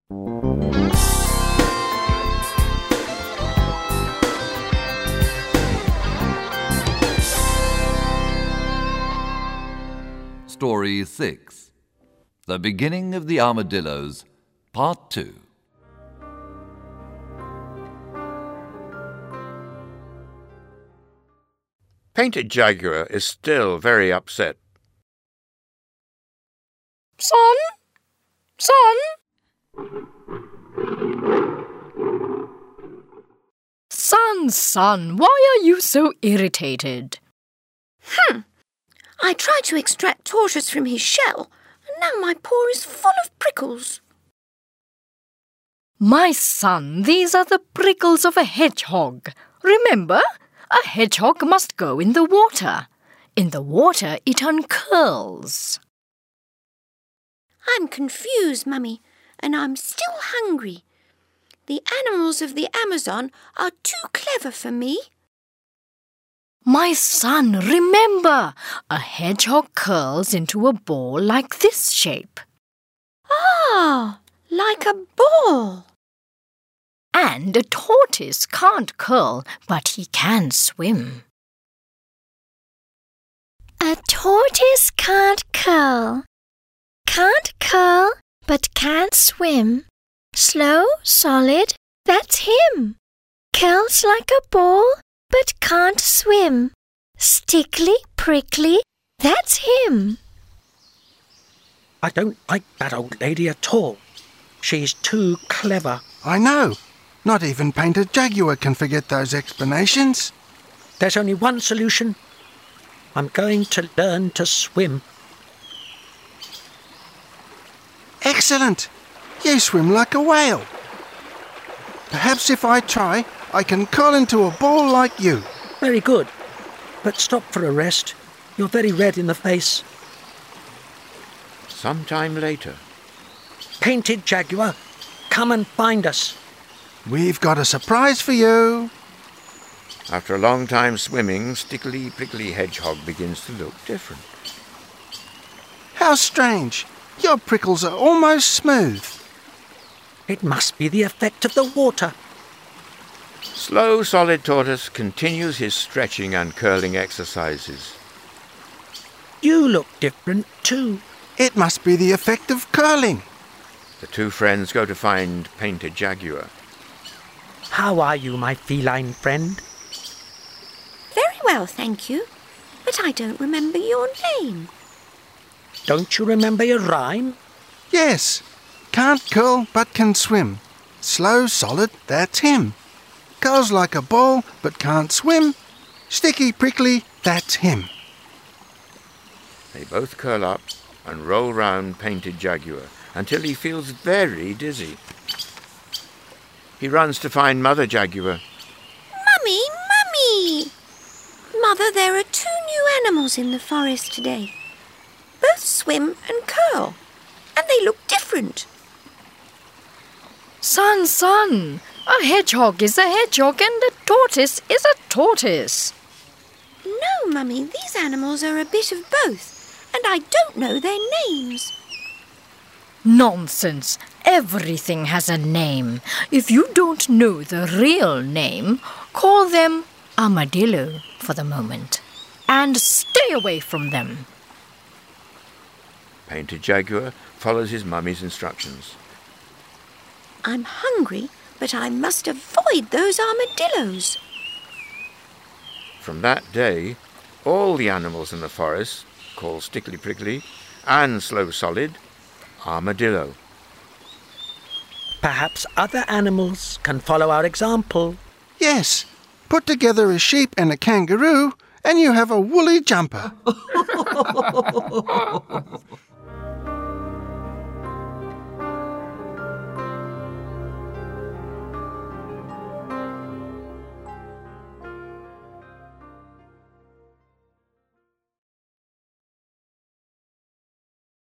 Story 6. The Beginning of the Armadillos, Part 2. Painted Jaguar is still very upset. Son? Son, why are you so irritated? I tried to extract Tortoise from his shell, and now my paw is full of prickles. My son, these are the prickles of a hedgehog. Remember, a hedgehog must go in the water. In the water, it uncurls. I'm confused, Mummy, and I'm still hungry. The animals of the Amazon are too clever for me. My son, remember, a hedgehog curls into a ball like this shape. Ah, like a ball. And a tortoise can't curl, but he can swim. A tortoise can't curl, but can swim. Slow, solid, that's him. Curls like a ball, but can't swim. Stickly, prickly, that's him. I don't like that old lady at all. She's too clever. I know. Not even Painted Jaguar can forget those explanations. There's only one solution. I'm going to learn to swim. Excellent! You swim like a whale. Perhaps if I try, I can curl into a ball like you. Very good. But stop for a rest. You're very red in the face. Sometime later. Painted Jaguar, come and find us. We've got a surprise for you. After a long time swimming, Stickly Prickly Hedgehog begins to look different. How strange. Your prickles are almost smooth. It must be the effect of the water. Slow Solid Tortoise continues his stretching and curling exercises. You look different too. It must be the effect of curling. The two friends go to find Painted Jaguar. How are you, my feline friend? Very well, thank you. But I don't remember your name. Don't you remember your rhyme? Yes. Can't curl but can swim. Slow, solid, that's him. Curls like a ball but can't swim. Sticky, prickly, that's him. They both curl up and roll round Painted Jaguar until he feels very dizzy. He runs to find Mother Jaguar. Mummy! Mother, there are two new animals in the forest today. Both swim and curl, and they look different. Son, a hedgehog is a hedgehog and a tortoise is a tortoise. No, Mummy, these animals are a bit of both, and I don't know their names. Nonsense. Everything has a name. If you don't know the real name, call them armadillo for the moment. And stay away from them. Painted Jaguar follows his mummy's instructions. I'm hungry, but I must avoid those armadillos. From that day, all the animals in the forest call Stickly Prickly and Slow Solid Armadillo. Perhaps other animals can follow our example. Yes. Put together a sheep and a kangaroo and you have a woolly jumper.